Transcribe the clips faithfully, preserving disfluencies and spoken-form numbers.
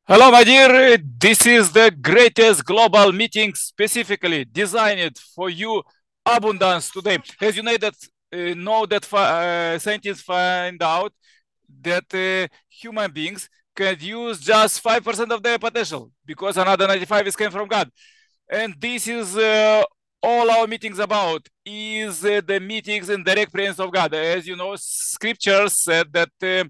Hello, my dear. This is the greatest global meeting specifically designed for you, abundance today. As you know that uh, know that uh, scientists find out that uh, human beings can use just five percent of their potential because another ninety-five is came from God. And this is uh, all our meetings about is uh, the meetings in direct presence of God. As you know, scriptures said that uh,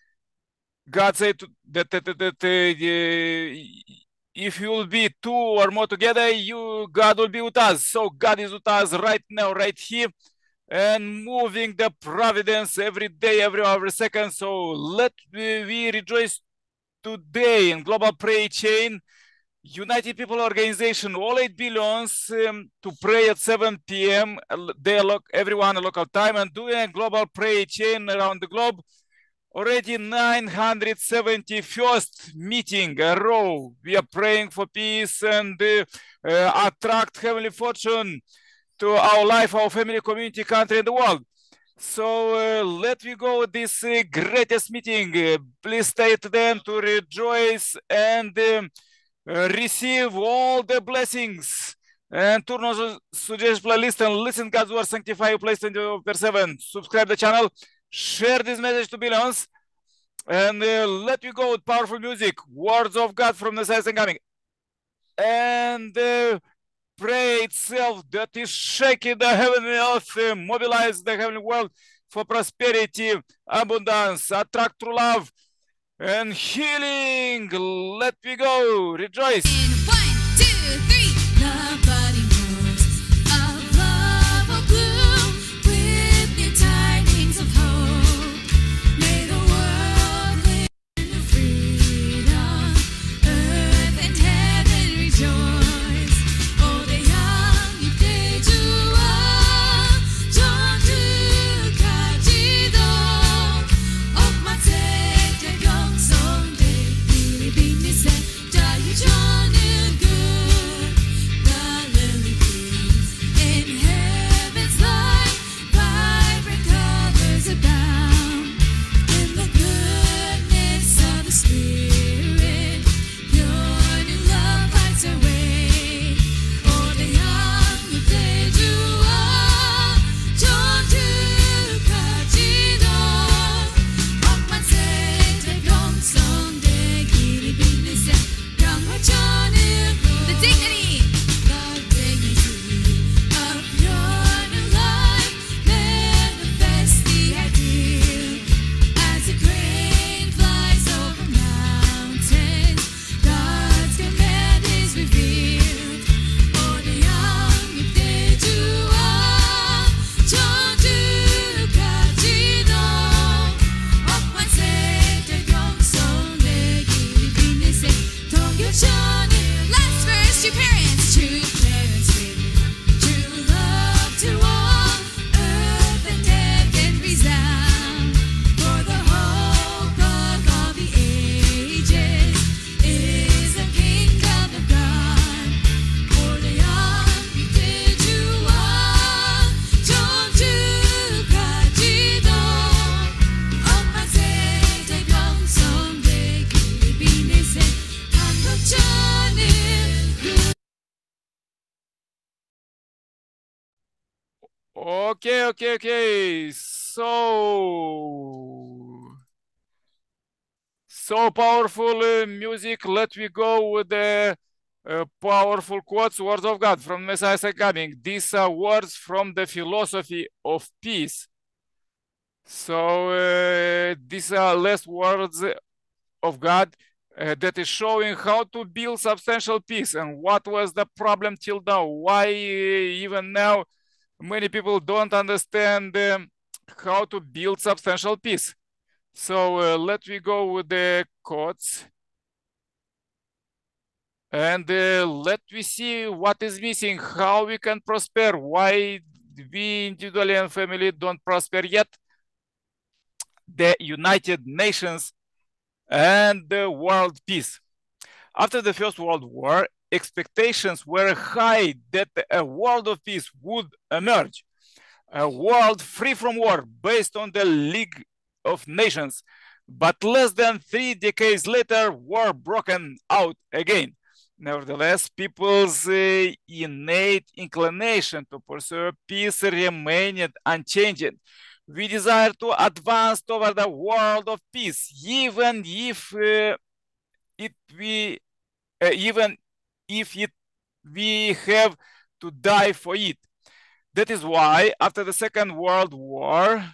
God said that, that, that, that uh, if you will be two or more together, you God will be with us. So God is with us right now, right here, and moving the providence every day, every hour, every second. So let we, we rejoice today in Global Prayer Chain, United People Organization, all eight billions um, to pray at seven p m They look everyone a local time and doing a global prayer chain around the globe. Already nine hundred seventy-first meeting a row. We are praying for peace and uh, uh, attract heavenly fortune to our life, our family, community, country, and the world. So uh, let me go with this uh, greatest meeting. Uh, please stay to them to rejoice and um, uh, receive all the blessings. And turn on suggestion playlist and listen God's word, sanctify your place twenty-four seven. Subscribe the channel, share this message to billions, and uh, let me go with powerful music, words of God from the Science and Coming. And uh, pray itself that is shaking the heavenly earth, uh, mobilize the heavenly world for prosperity, abundance, attract true love, and healing. Let me go, rejoice. In one, two, three. Nobody knows of love or gloom with new tidings of hope. May the world live in freedom, earth and heaven rejoice. Oh, the young 이때주와 전투까지도 억만세 대경성대 길이 빛미세 자유전은 good. The lily blooms in heaven's light, vibrant colors abound. In the goodness of the Spirit, pure new love lights our way. Oh, the young 이때주와 전투까지도 억만세 대경성대 길이 빛미세 영화전은 The dignity, the dignity of your new life, manifest the ideal as a crane flies over mountains. God's command is revealed. Oh, the young 이때주와 전투까지도 억만세 대경성내 길이 빛미세 동교전은 Last verse, true parents, true parents with true love to all, earth and heaven resound. For the hope of all the ages is the kingdom of God. For the young 이때주와 전투까지도 억만세 대경성대 길이 빛미세 한국전은 Okay, okay, okay. So, so powerful uh, music. Let me go with the uh, powerful quotes, words of God from Messiah coming. These are words from the philosophy of peace. So uh, these are last words of God uh, that is showing how to build substantial peace and what was the problem till now. Why uh, even now many people don't understand um, how to build substantial peace. So uh, let me go with the quotes. And uh, let me see what is missing, how we can prosper, why we individually and family don't prosper yet. The United Nations and the world peace. After the First World War, expectations were high that a world of peace would emerge, a world free from war based on the League of Nations, But less than three decades later, war broken out again. Nevertheless, people's uh, innate inclination to pursue peace remained unchanged. We desire to advance toward a world of peace, even if uh, it we uh, even if it we have to die for it. That is why, after the Second World War,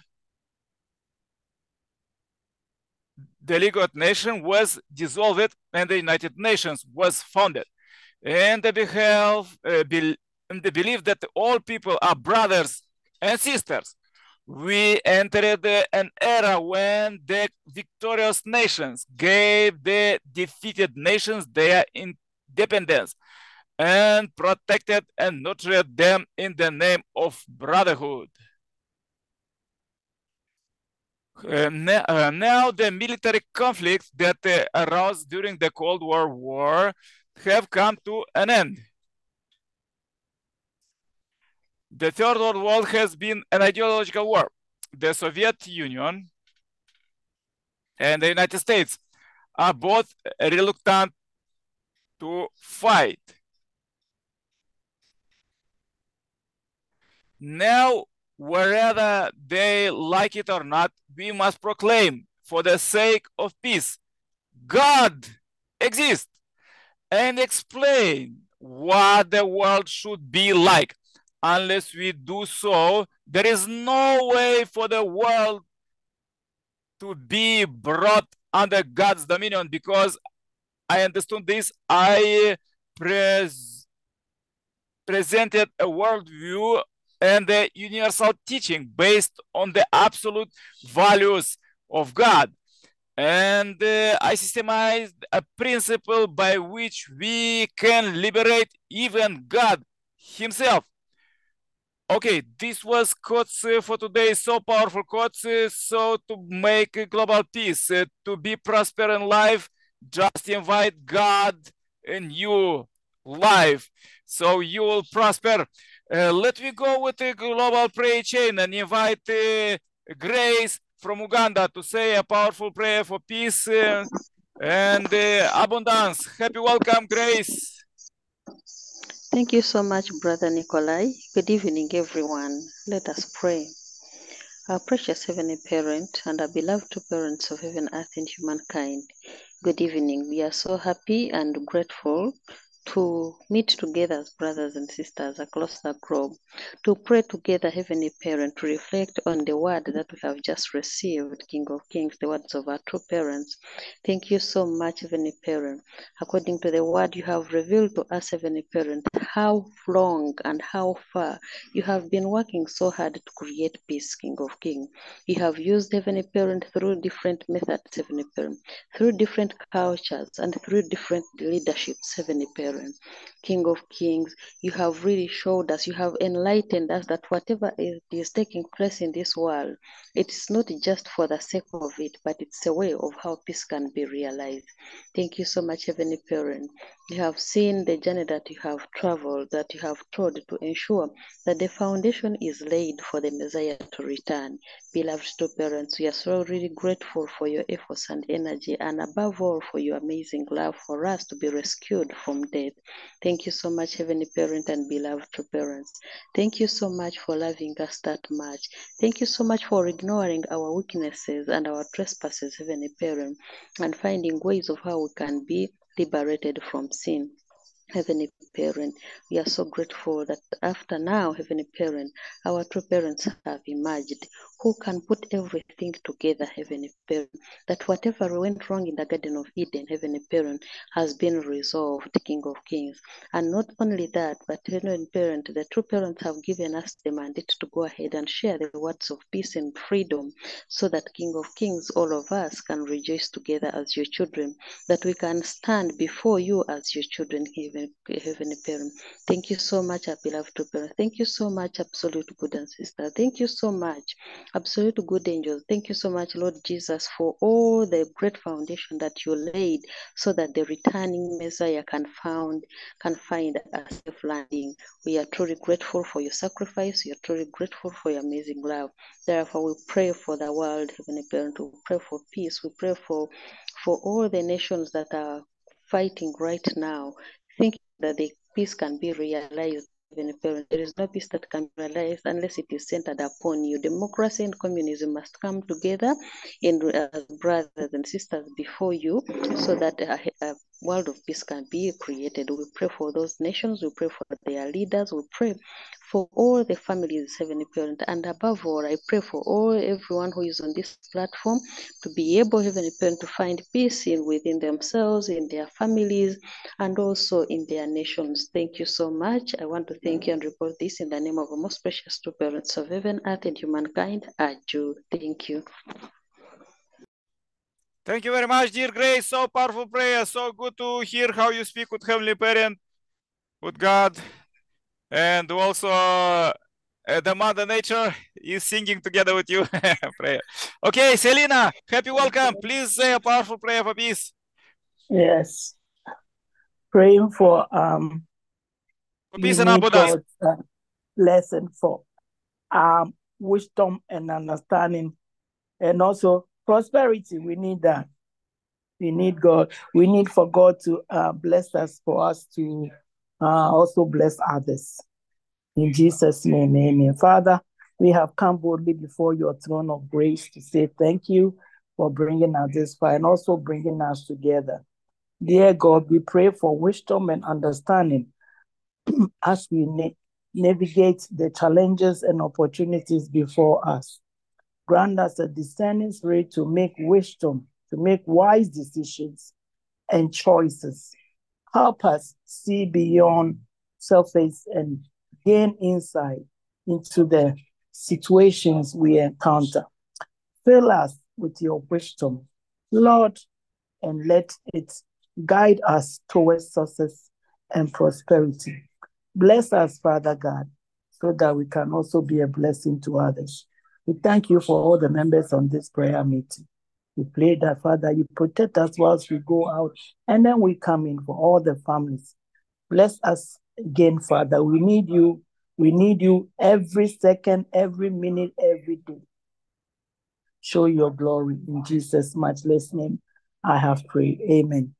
the League of Nations was dissolved and the United Nations was founded. And the, behave, uh, be, and the belief that all people are brothers and sisters. We entered uh, an era when the victorious nations gave the defeated nations their independence and protected and nurtured them in the name of brotherhood. Uh, now, uh, now the military conflicts that uh, arose during the Cold War War have come to an end. The Third World War has been an ideological war. The Soviet Union and the United States are both reluctant to fight. Now, whether they like it or not, we must proclaim, for the sake of peace, God exists, and explain what the world should be like. Unless we do so, there is no way for the world to be brought under God's dominion, because I understood this. I pres presented a worldview and the universal teaching based on the absolute values of God. And uh, I systemized a principle by which we can liberate even God himself. Okay, this was quotes uh, for today, so powerful quotes. Uh, so to make uh, global peace, uh, to be prosper in life, just invite God in your life, so you will prosper. Uh, let me go with the global prayer chain and invite uh, Grace from Uganda to say a powerful prayer for peace uh, and uh, abundance. Happy welcome, Grace. Thank you so much, Brother Nikolai. Good evening, everyone. Let us pray. Our precious Heavenly Parent and our beloved two parents of heaven, earth, and humankind, good evening. We are so happy and grateful to meet together as brothers and sisters across the globe, to pray together, Heavenly Parent, to reflect on the word that we have just received, King of Kings, the words of our true parents. Thank you so much, Heavenly Parent. According to the word you have revealed to us, Heavenly Parent, how long and how far you have been working so hard to create peace, King of Kings. You have used, Heavenly Parent, through different methods, Heavenly Parent, through different cultures and through different leaderships, Heavenly Parent. King of Kings, you have really showed us, you have enlightened us that whatever is, is taking place in this world, it is not just for the sake of it, but it's a way of how peace can be realized. Thank you so much, Heavenly Parent. You have seen the journey that you have traveled, that you have trod to ensure that the foundation is laid for the Messiah to return. Beloved two parents, we are so really grateful for your efforts and energy, and above all for your amazing love for us to be rescued from death. Thank you so much, Heavenly Parent and beloved two parents. Thank you so much for loving us that much. Thank you so much for ignoring our weaknesses and our trespasses, Heavenly Parent, and finding ways of how we can be liberated from sin. Heavenly Parent, we are so grateful that after now, Heavenly Parent, our true parents have emerged who can put everything together, Heavenly Parent, that whatever went wrong in the Garden of Eden, Heavenly Parent, has been resolved, King of Kings. And not only that, but Heavenly Parent, the true parents have given us the mandate to go ahead and share the words of peace and freedom, so that, King of Kings, all of us can rejoice together as your children, that we can stand before you as your children, Heavenly Parent. Thank you so much, our beloved two parents. Thank you so much, absolute good and sister. Thank you so much, absolute good angels. Thank you so much, Lord Jesus, for all the great foundation that you laid so that the returning Messiah can found can find a safe landing. We are truly grateful for your sacrifice. We are truly grateful for your amazing love. Therefore, we pray for the world, Heavenly Parent. We pray for peace. We pray for for all the nations that are fighting right now, thinking that the peace can be realized. Heavenly Parent, there is no peace that can be realized unless it is centered upon you. Democracy and communism must come together in as brothers and sisters before you, so that a, a world of peace can be created. We pray for those nations. We pray for their leaders. We pray for all the families, Heavenly Parent, and above all, I pray for all everyone who is on this platform to be able, Heavenly Parent, to find peace in within themselves, in their families, and also in their nations. Thank you so much. I want to thank you and report this in the name of the most precious two parents of heaven, earth, and humankind. Aju. Thank you. Thank you very much, dear Grace. So powerful prayer. So good to hear how you speak with Heavenly Parent, with God, and also uh, the Mother Nature is singing together with you. Prayer. Okay, Selena, happy welcome. Please say a powerful prayer for peace. Yes. Praying for um For we peace and need abundance. God's uh, lesson for um wisdom and understanding, and also prosperity. We need that. We need God. We need for God to uh, bless us, for us to uh, also bless others. In Jesus' name, amen. Father, we have come boldly before your throne of grace to say thank you for bringing us this far and also bringing us together. Dear God, we pray for wisdom and understanding as we na- navigate the challenges and opportunities before us. Grant us a discerning spirit to make wisdom, to make wise decisions and choices. Help us see beyond surface and gain insight into the situations we encounter. Fill us with your wisdom, Lord, and let it guide us towards success and prosperity. Bless us, Father God, so that we can also be a blessing to others. We thank you for all the members on this prayer meeting. We pray that, Father, you protect us whilst we go out, and then we come in for all the families. Bless us again, Father. We need you. We need you every second, every minute, every day. Show your glory in Jesus' matchless name. I have prayed. Amen.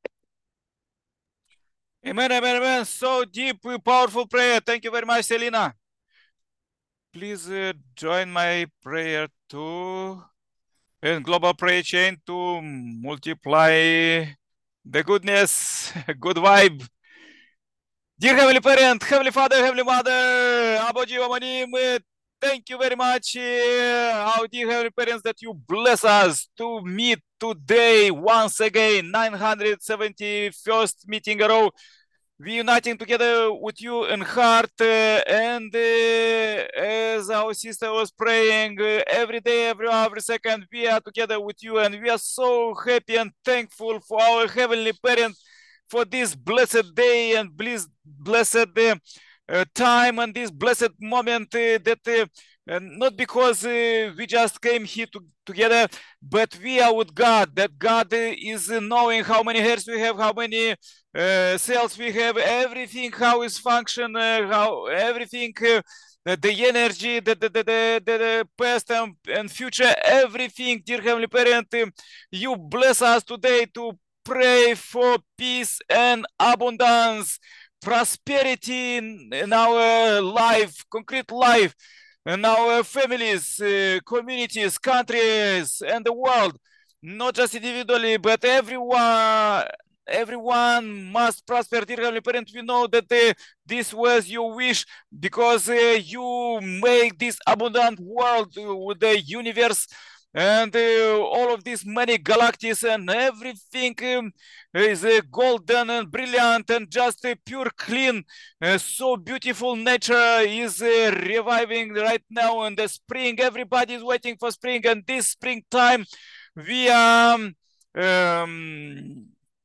Amen, amen, amen. So deep, powerful prayer. Thank you very much, Selena. Please uh, join my prayer too. And global prayer chain to multiply the goodness, good vibe. Dear Heavenly Parent, Heavenly Father, Heavenly Mother, Aboji Amanim, thank you very much, uh, our dear Heavenly Parents, that you bless us to meet today once again, nine hundred seventy-first meeting a row. We uniting together with you in heart, uh, and uh, as our sister was praying, uh, every day, every hour, every second, we are together with you, and we are so happy and thankful for our Heavenly Parent for this blessed day and blessed, blessed uh, uh, time and this blessed moment uh, that uh, uh, not because uh, we just came here to, together, but we are with God, that God uh, is uh, knowing how many hairs we have, how many uh, cells we have, everything, how is function, uh, how everything, uh, the, the energy, the, the, the, the, the past and, and future, everything, dear Heavenly Parent, uh, you bless us today to pray for peace and abundance, prosperity in, in our life, concrete life, in our families, uh, communities, countries, and the world, not just individually, but everyone. Everyone must prosper, dear Heavenly Parent. We know that uh, this was your wish, because uh, you make this abundant world uh, with the universe and uh, all of these many galaxies, and everything um, is uh, golden and brilliant and just uh, pure clean. Uh, so beautiful nature is uh, reviving right now in the spring. Everybody is waiting for spring, and this springtime we are um, um,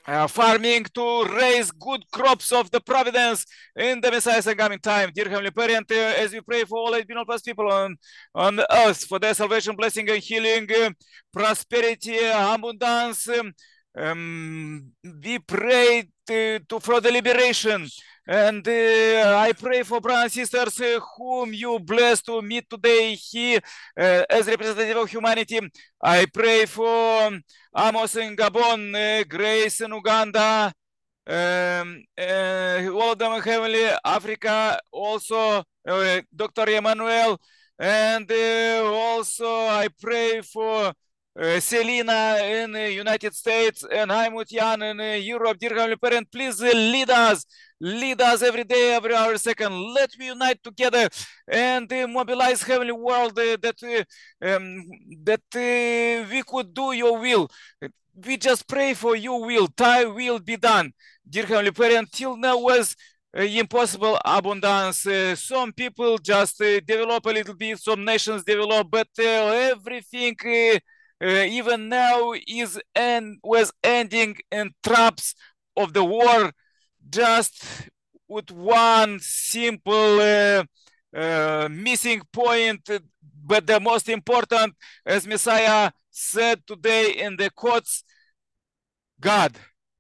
uh, farming to raise good crops of the providence in the Messiah's coming time. Dear Heavenly Parent, uh, as we pray for all eight plus people on, on the earth, for their salvation, blessing, and healing, uh, prosperity, abundance, um, um, we pray to, to, for the liberation. And uh, I pray for brothers and sisters uh, whom you bless to meet today here uh, as representative of humanity. I pray for Amos in Gabon, uh, Grace in Uganda, um, uh, all of them in Heavenly Africa, also uh, Doctor Emmanuel, and uh, also I pray for uh, Selena in the United States and Haimutian in uh, Europe. Dear Heavenly Parent, please uh, lead us. Lead us every day, every hour, second. Let we unite together and uh, mobilize heavenly world uh, that uh, um, that uh, we could do your will. We just pray for your will. Thy will be done. Dear Heavenly Parent, till now was uh, impossible abundance. Uh, some people just uh, develop a little bit. Some nations develop, but uh, everything uh, uh, even now is and was ending in traps of the war. Just with one simple uh, uh, missing point, but the most important, as Messiah said today in the quotes, God.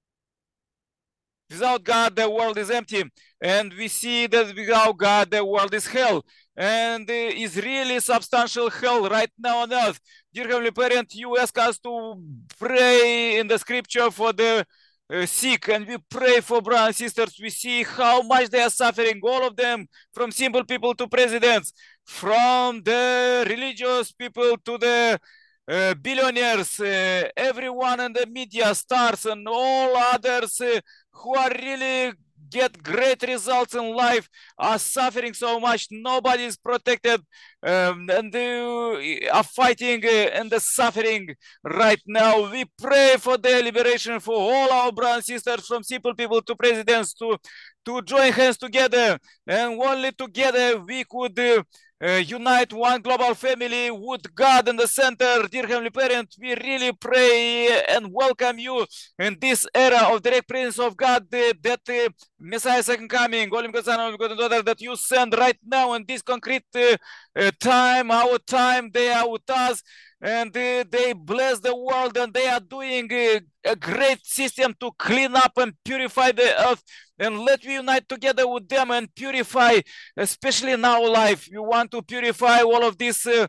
Without God, the world is empty. And we see that without God, the world is hell. And uh, is really substantial hell right now on earth. Dear Heavenly Parent, you ask us to pray in the scripture for the Uh, sick, and we pray for brothers and sisters. We see how much they are suffering, all of them, from simple people to presidents, from the religious people to the uh, billionaires, uh, everyone in the media, stars, and all others uh, who are really get great results in life are suffering so much. Nobody is protected, um, and they are fighting uh, and the suffering right now. We pray for the liberation for all our brothers and sisters, from simple people to presidents, to to join hands together, and only together we could uh, uh, unite one global family with God in the center. Dear Heavenly Parent, we really pray and welcome you in this era of direct presence of God, uh, that uh, Messiah second coming, Holy God, Son, Holy God, and Daughter, that you send right now in this concrete uh, uh, time, our time. They are with us, and uh, they bless the world, and they are doing uh, a great system to clean up and purify the earth. And let we unite together with them and purify, especially in our life. We want to purify all of these uh,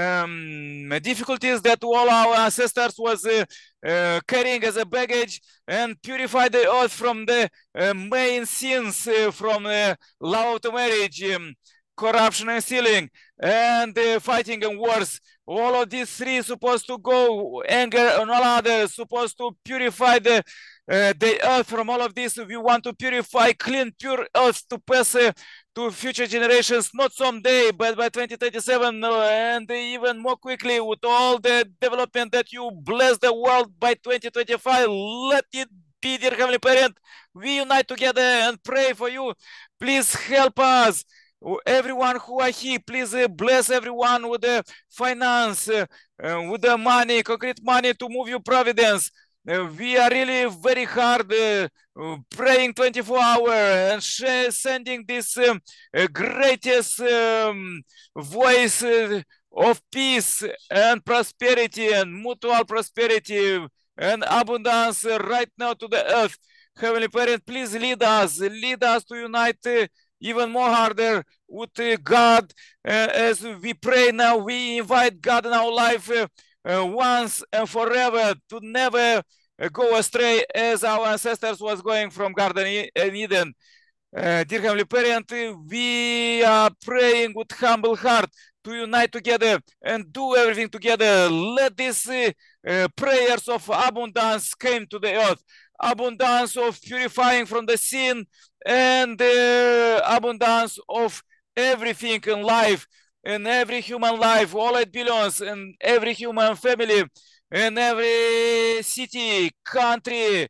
um, difficulties that all our ancestors was uh, uh, carrying as a baggage, and purify the earth from the uh, main sins, uh, from uh, love of marriage, um, corruption and stealing, and uh, fighting and wars. All of these three supposed to go, anger and all others, supposed to purify the uh, the earth from all of this. We want to purify, clean, pure earth to pass uh, to future generations, not someday, but by twenty thirty-seven, uh, and even more quickly, with all the development that you bless the world by twenty twenty-five. Let it be, dear Heavenly Parent. We unite together and pray for you. Please help us. Everyone who are here, please uh, bless everyone with the finance, uh, uh, with the money, concrete money to move your providence. Uh, we are really very hard uh, uh, praying twenty-four hour and sh- sending this um, uh, greatest um, voice uh, of peace and prosperity and mutual prosperity and abundance uh, right now to the earth. Heavenly Parent, please lead us, lead us to unite uh, even more harder with uh, God. Uh, as we pray now, we invite God in our life uh, uh, once and forever to never uh, go astray as our ancestors was going from Garden E- Eden. Uh, dear Heavenly Parent, uh, we are praying with humble heart to unite together and do everything together. Let these uh, uh, prayers of abundance came to the earth, abundance of purifying from the sin, and the abundance of everything in life, in every human life, all it belongs, in every human family, in every city, country,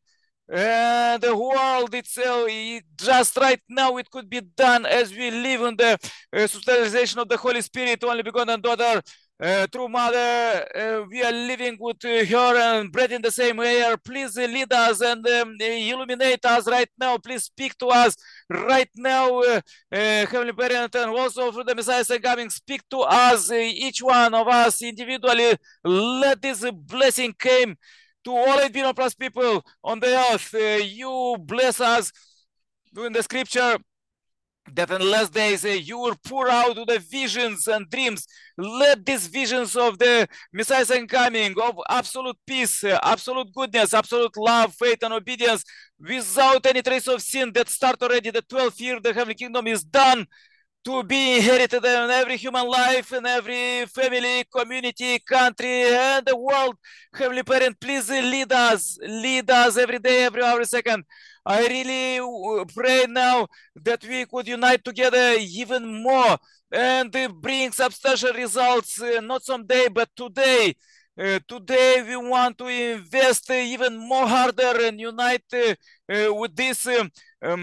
and the world itself. It- just right now it could be done as we live in the uh, socialization of the Holy Spirit, only begotten daughter. Uh, true Mother, uh, we are living with uh, her and breathing the same air. Please uh, lead us and um, illuminate us right now. Please speak to us right now, uh, uh, Heavenly Parent, and also through the Messiah coming, speak to us, uh, each one of us individually. Let this uh, blessing come to all Albino Plus people on the earth. Uh, you bless us doing the scripture that in the last days uh, you will pour out the visions and dreams. Let these visions of the Messiah's coming, of absolute peace, uh, absolute goodness, absolute love, faith, and obedience, without any trace of sin, that start already the twelfth year, the heavenly kingdom is done, to be inherited in every human life, in every family, community, country, and the world. Heavenly Parent, please lead us, lead us every day, every hour, second. I really uh, pray now that we could unite together even more and uh, bring substantial results, uh, not someday, but today. Uh, today we want to invest uh, even more harder and unite uh, uh, with this um,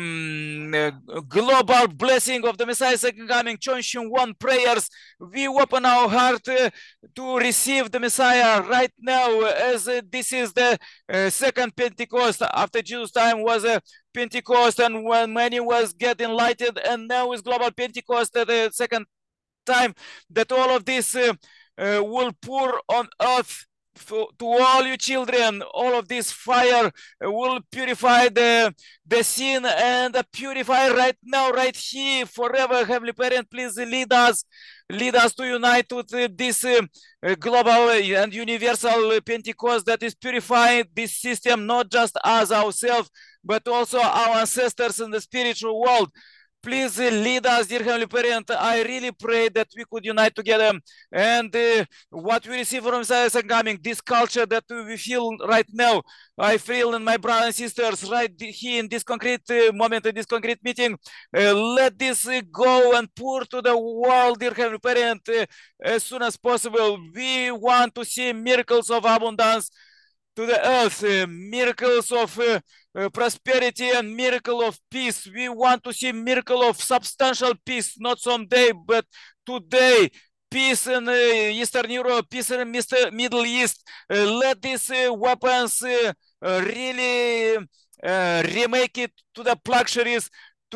um, uh, global blessing of the Messiah second coming. Chonshun one prayers. We open our heart uh, to receive the Messiah right now, uh, as uh, this is the uh, second Pentecost. After Jesus' time was a uh, Pentecost, and when many was get enlightened, and now is global Pentecost at the second time, that all of this uh, uh, will pour on earth for, to all you children. All of this fire uh, will purify the, the sin and uh, purify right now, right here, forever. Heavenly Parent, please lead us, lead us to unite with uh, this uh, uh, global and universal Pentecost that is purifying this system, not just us ourselves, but also our ancestors in the spiritual world. Please uh, lead us, dear Heavenly Parent. I really pray that we could unite together, and uh, what we receive from Messiah coming, this culture that we feel right now, I feel in my brothers and sisters right here in this concrete uh, moment, in this concrete meeting. Uh, let this uh, go and pour to the world, dear Heavenly Parent, uh, as soon as possible. We want to see miracles of abundance to the earth, uh, miracles of uh, uh, prosperity and miracle of peace. We want to see miracle of substantial peace, not someday, but today. Peace in uh, Eastern Europe, peace in Mister Middle East. Uh, let these uh, weapons uh, uh, really uh, remake it to the luxuries,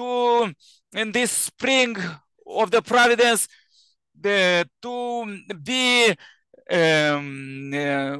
to in this spring of the providence, the, to be um, uh,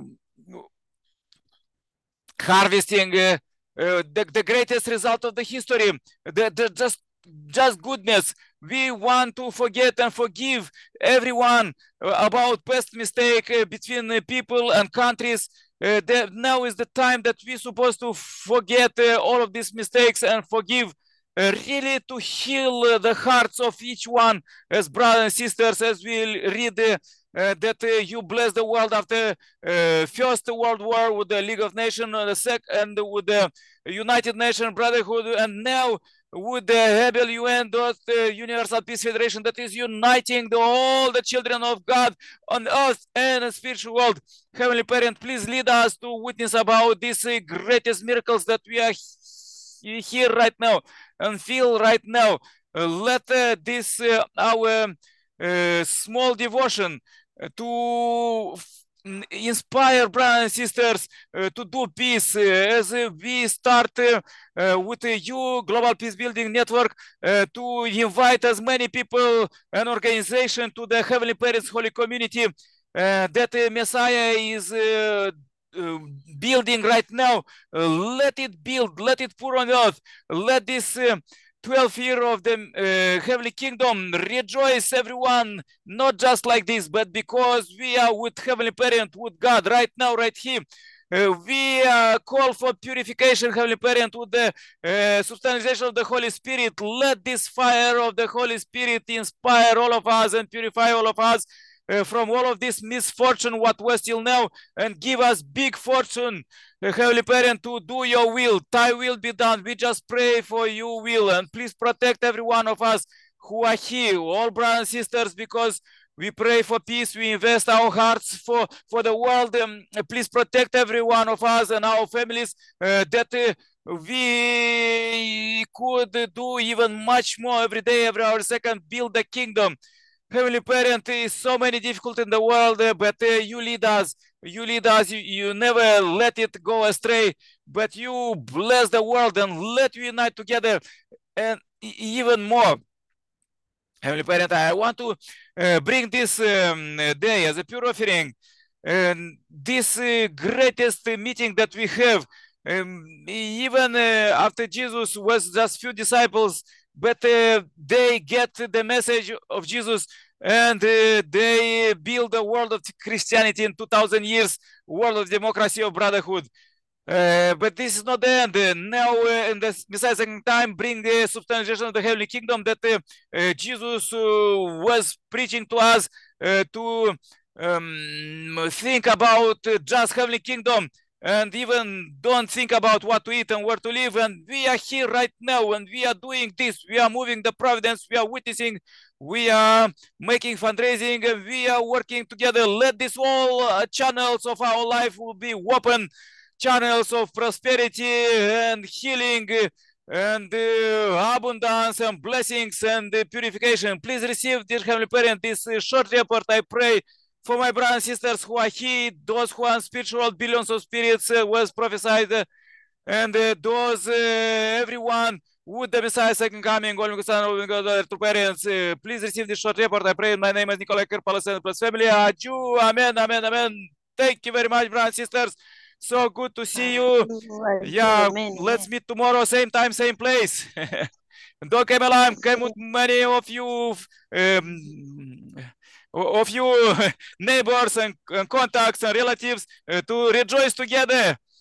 harvesting uh, uh, the, the greatest result of the history, the, the just just goodness. We want to forget and forgive everyone uh, about past mistake uh, between uh, people and countries. Uh, the, now is the time that we're supposed to forget uh, all of these mistakes and forgive, uh, really to heal uh, the hearts of each one as brothers and sisters, as we read uh, uh, that uh, you bless the world after uh, First World War with the League of Nations, uh, the sec and with the United Nations Brotherhood, and now with the Hebel U N, the Universal Peace Federation that is uniting the, all the children of God on earth and the spiritual world. Heavenly Parent, please lead us to witness about these uh, greatest miracles that we are he here right now and feel right now. Uh, let uh, this uh, our uh, small devotion uh, to inspire brothers and sisters uh, to do peace, uh, as uh, we start uh, uh, with a you Global Peace Building Network uh, to invite as many people and organization to the Heavenly Parents Holy Community uh, that uh, Messiah is uh, uh, building right now. Uh, let it build, let it pour on earth, let this uh, twelfth year of the uh, Heavenly Kingdom rejoice everyone, not just like this, but because we are with Heavenly Parent, with God right now, right here. Uh, we uh, call for purification, Heavenly Parent, with the uh, substantiation of the Holy Spirit. Let this fire of the Holy Spirit inspire all of us and purify all of us uh, from all of this misfortune what was till now, and give us big fortune, uh, Heavenly Parent, to do your will. Thy will be done. We just pray for your will, and please protect every one of us who are here, all brothers and sisters, because we pray for peace. We invest our hearts for, for the world. Um, please protect every one of us and our families, uh, that uh, we could do even much more every day, every hour, second, build the kingdom. Heavenly Parent, is so many difficulties in the world, uh, but uh, you lead us. You lead us. You, you never let it go astray, but you bless the world and let you unite together, and e- even more. Heavenly Parent, I want to uh, bring this um, day as a pure offering, and this uh, greatest meeting that we have. Um, even uh, after Jesus was just few disciples, but uh, they get the message of Jesus, and uh, they build a world of Christianity in two thousand years, world of democracy, of brotherhood. Uh, but this is not the end. Uh, now, uh, in the Messiah second time, bring the substantiation of the heavenly kingdom that uh, uh, Jesus uh, was preaching to us uh, to um, think about uh, just heavenly kingdom, and even don't think about what to eat and where to live. And we are here right now, and we are doing this. We are moving the providence. We are witnessing. We are making fundraising, and we are working together. Let this all uh, channels of our life will be open, channels of prosperity and healing uh, and uh, abundance and blessings and uh, purification. Please receive, dear Heavenly Parent, this uh, short report. I pray for my brothers and sisters who are here, those who are in spiritual billions of spirits uh, was prophesied, uh, and uh, those uh, everyone with the Messiah second coming, all Son of God, to parents. Uh, please receive this short report. I pray. My name is Nicolae Kerpalas and plus family. Adieu. Amen. Amen. Amen. Thank you very much, brothers and sisters. So good to see you. Yeah, Amen. let's meet tomorrow, same time, same place. Don't come along, come with many of you, um, of you neighbors and, and contacts and relatives uh, to rejoice together.